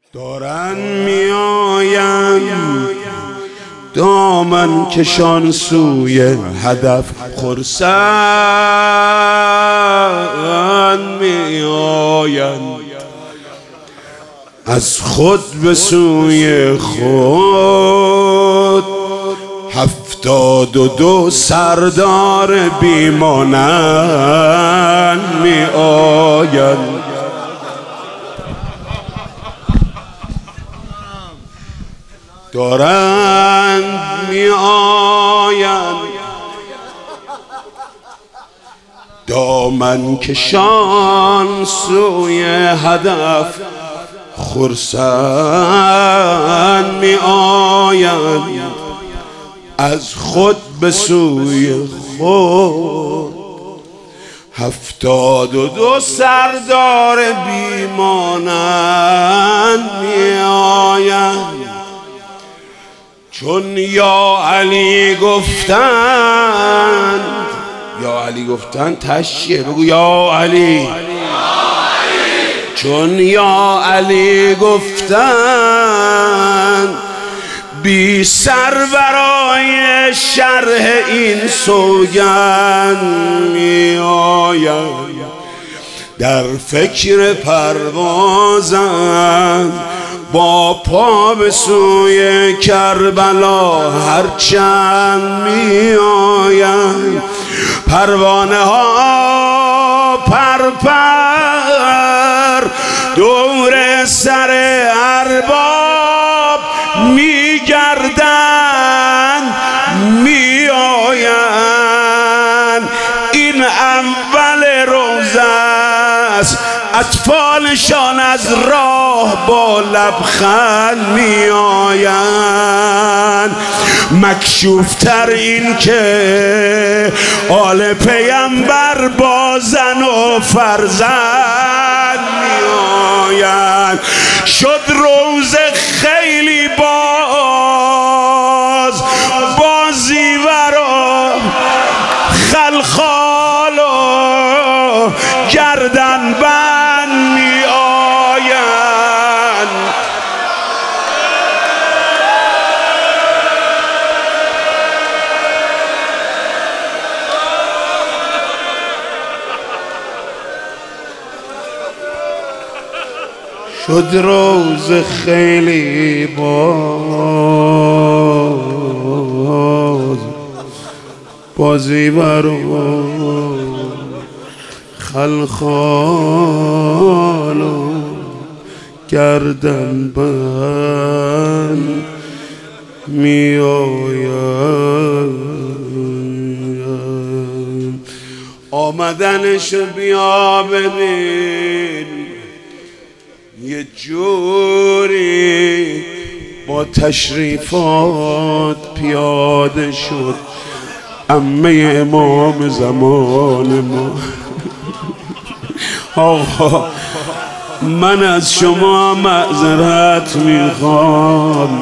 دارن میآیم دامن کشان سوی هدف، خرسند میآیند از خود به سوی خود. 72 سردار بیمانند میآیند. دارند میآیند دامن کشان سوی هدف، خرسند میآیند از خود به سوی خود. 72 سردار بیمانند میآیند چون یا علی گفتند. یا علی گفتند تشیه، بگو یا علی. چون یا علی گفتند بی سر برای شرح این سوگند میآیند. در فکر پروازند با پا به سوی کربلا هرچند میآیند. پروانه ها پرپر دور سر ارباب میگردند میآیند. این اول روزه است، اطفالشان از راه با لبخند میآیند. مکشوفتر این که آل پیمبر با زن و فرزند میآیند. شد روز خیلی بازی ورا خلخال و گردن بند میآیند. شد روز خیلی بازی برو خلخال و گردن بند میآیند. آمدنش بیا ببین یه جوری با تشریفات پیاده شد عمه امام زمان ما. آقا من از شما معذرت میخوام،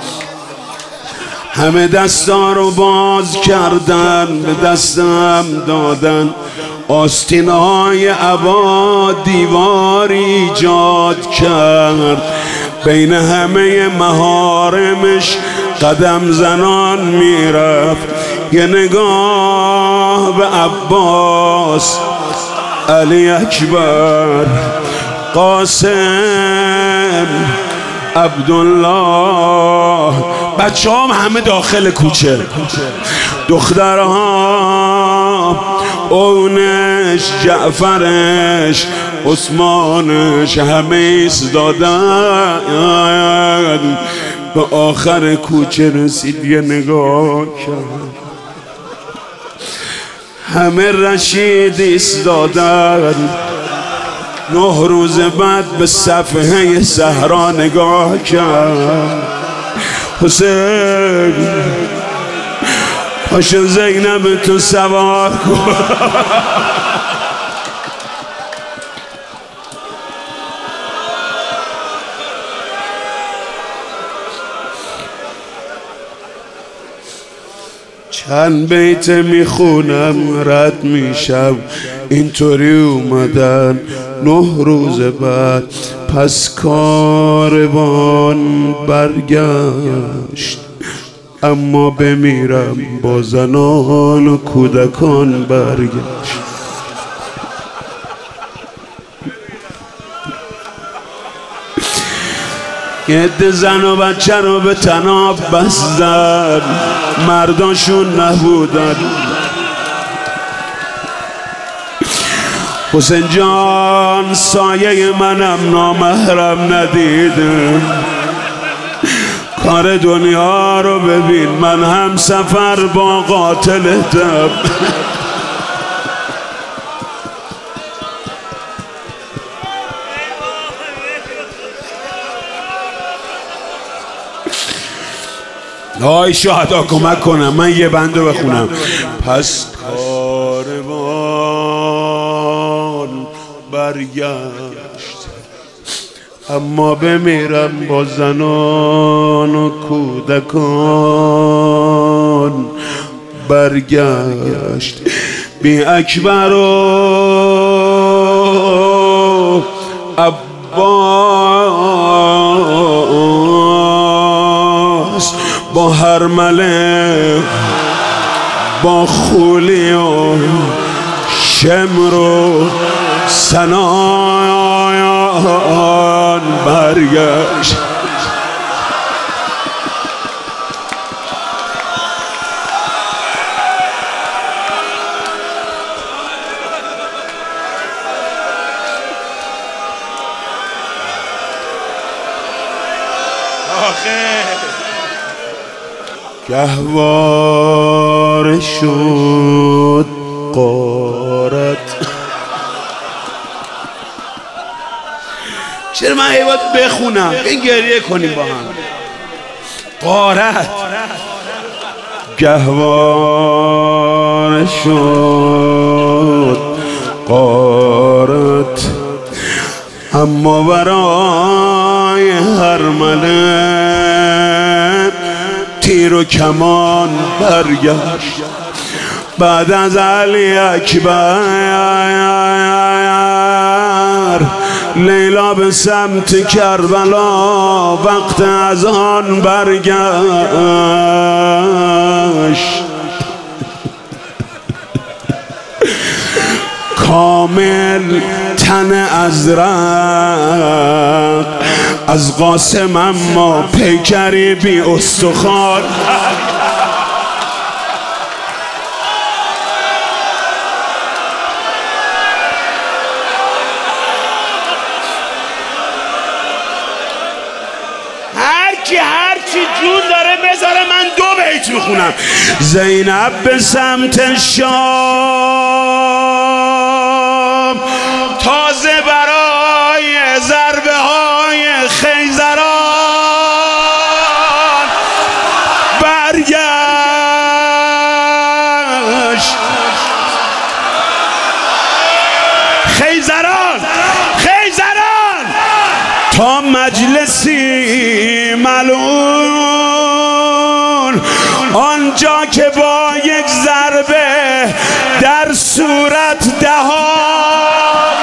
همه دستا رو باز کردن، به دستم دادن، آستین‌های عبا دیوار ایجاد کرد، بین همه محارمش قدم زنان میرفت. یه نگاه به عباس، علی اکبر، قاسم، عبدالله، بچه هم همه داخل کوچه، دخترها، اونش، جعفرش، عثمانش، همه ایستادن. به آخر کوچه رسید، یه نگاه کرد، همه رشید ایستادن. 9 روز بعد به صفحه صحرا نگاه کرد. حسین پاشو زینب تو سوار کن. چند بیت میخونم رد میشم، اینطوری اومدن 9 روز بعد پس کاروان برگشت، اما بمیرم با زنان و کودکان برگشت. یه عده زن و بچه رو به طناب بستن، مرداشون نبودن. حسین جان سایه منم نامحرم ندیدم، کار دنیا رو ببین، من هم سفر با قاتلتم. آی شهدا کمک کنم، من یه بنده بخونم. پس کاروان برگشت، اما بمیرم با زنان و کودکان برگشت. بی اکبر و عباس، با هرمله، با خولی و شمر و سنان برگشت. گهواره شد غارت. چرا من باید بخونم؟ این گریه کنیم با هم. غارت. گهواره شد غارت، اما برای هرمله تیر و کمان برگشت. بعد از علی اکبر لیلا به سمت کربلا وقت از آن برگشت. کامل تن ازرق از قاسم، اما پیکری بی استخوان. هرچی جون داره بذاره، من 2 بیت میخونم. زینب به سمت شام تازه برای ضربه های خیزران برگشت. خیزران تا مجلسی ملعون، آنجا که با یک ضربه در صورت دهان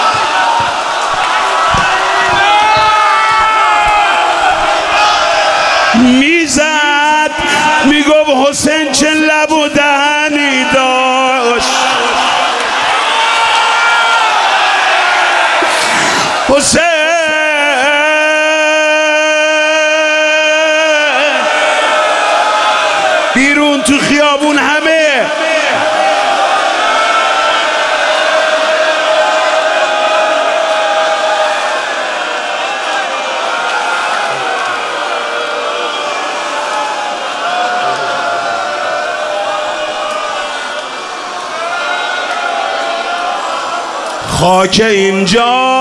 میزد، میگفت حسین چه لب و دهنی داشت. حسین بیرون تو خیابون همه خاک اینجا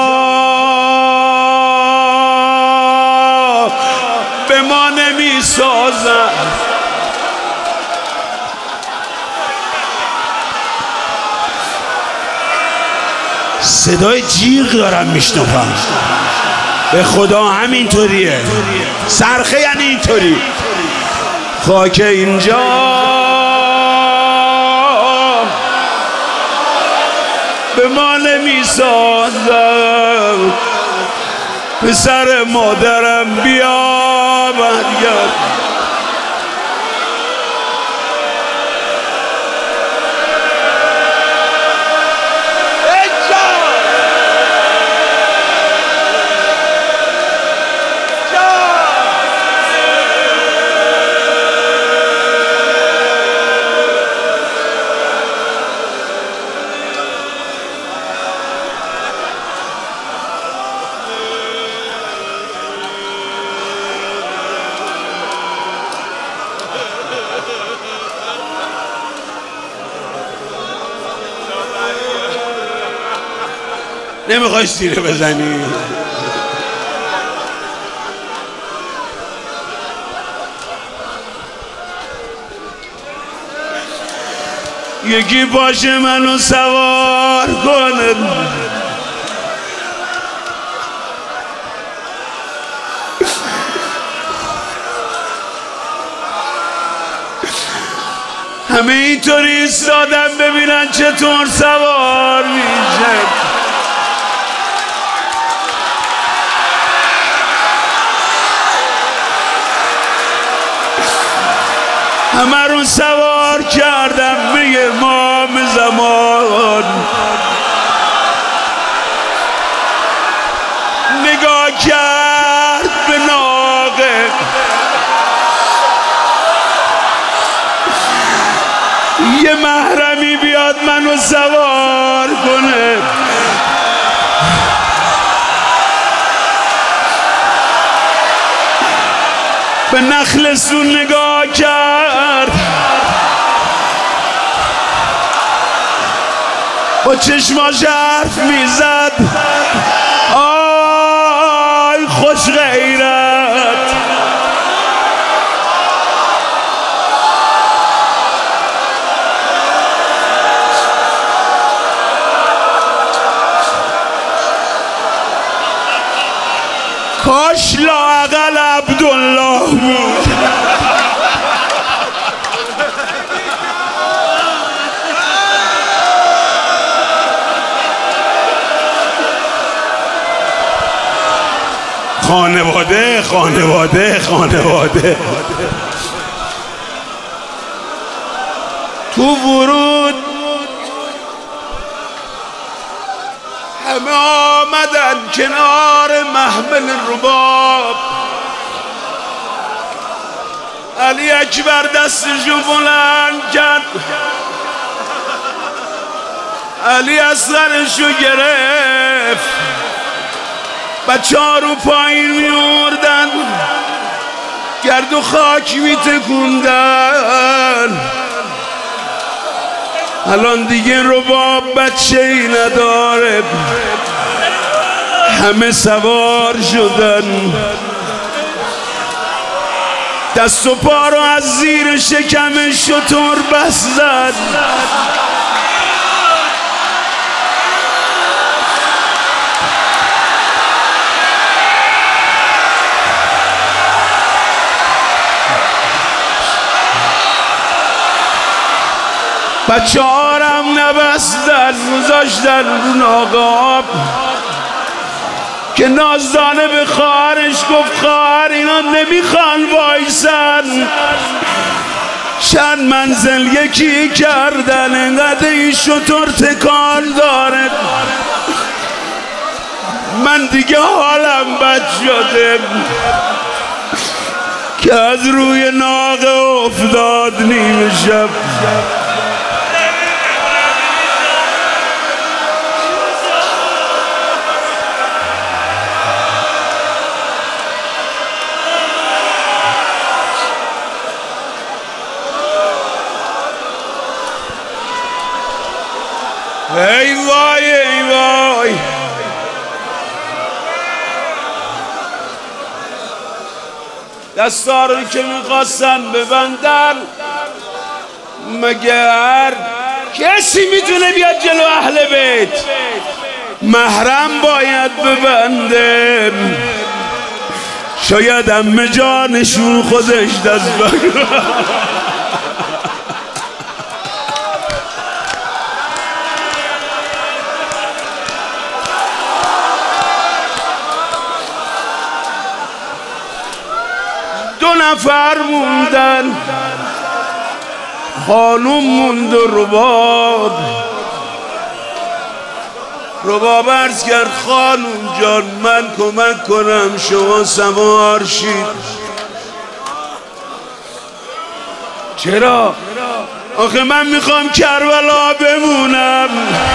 به ما نمی سازد. صدای جیغ دارم میشنوم، به خدا همینطوریه، صرخه یعنی اینطوری. خاک اینجا به ما نمیسازم. پسر مادرم بیا برگرد. نمیخوای سیره بزنی؟ یکی باشه منو سوار کنه. همه اینطوری ایستادن ببینن چطور سوار میشه. همه رو سوار کردم به امام زمان. نگاه کرد به ناقه، یه محرمی بیاد منو سوار کنه. به نخلستون نگاه کرد، با چشماش حرف میزد. آی خوش غیرت، کاش لااقل عبدالله بود. خانواده خانواده خانواده. تو ورود همه آمدن کنار محمل رباب. علی اکبر دستشو بلند کرد، علی اصغرشو گرفت، بچه ها رو پایین میوردن، گرد و خاک میتکوندن. الان دیگه رباب بچه ای نداره، همه سوار شدن. دست و پا رو از زیر شکم شتر بستن. بچه ها رم نبستن، گذاشتن رو ناقاب که نازدانه به خواهرش گفت خواهر اینا نمیخوان وایسن، چند منزل یکی کردن، انقدر این شتر تکان داره، من دیگه حالم بد شده که از روی ناقه افتاد نیمه شب. ای وای ای وای، دستا رو که میخواستن ببندن، مگر کسی میتونه بیاد جلو اهل بیت؟ محرم باید ببنده. شاید عمه جانشون خودش دست بگیره. 2 نفر موندن، خانوم موند و رباب عرض کرد خانوم جان من کمک کنم شما سوار شید. چرا؟ آخه من میخوام کربلا بمونم.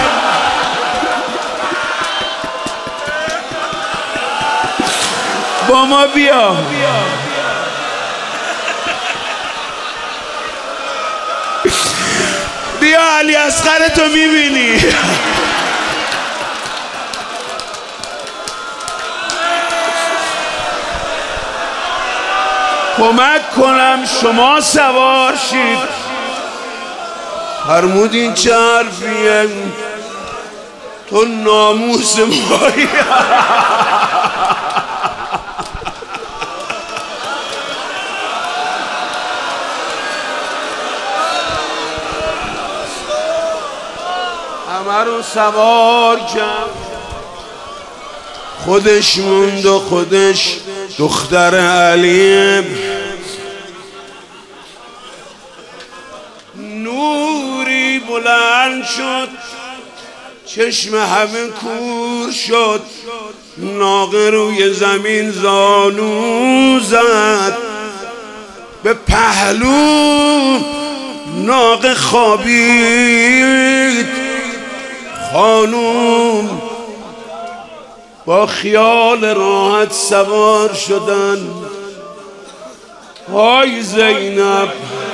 با ما بیا. بیا علی اصغر تو میبینی. کمک کنم شما سوار شید. فرمود این چه حرفیه؟ تو ناموس مایی. همه رو سوار کرد، خودش موند و خودش دختر علی. نوری بلند شد، چشم همه کور شد، ناقه روی زمین زانو زد، به پهلو ناقه خوابید. خانوم با خیال راحت سوار شدن. های زینب،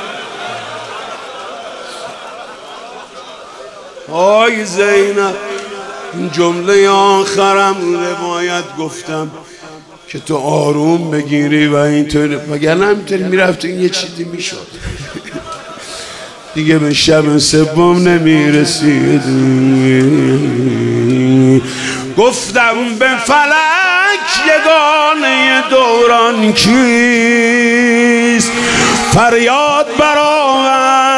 های زینب. این جمله آخرم روایت گفتم که تو آروم بگیری و اینطور، وگرنه همینطوری میرفت این یه چیزی میشد. دیگه به شب سوم نمیرسید. گفتم به فلک یگانه دوران کیست، فریاد برآورد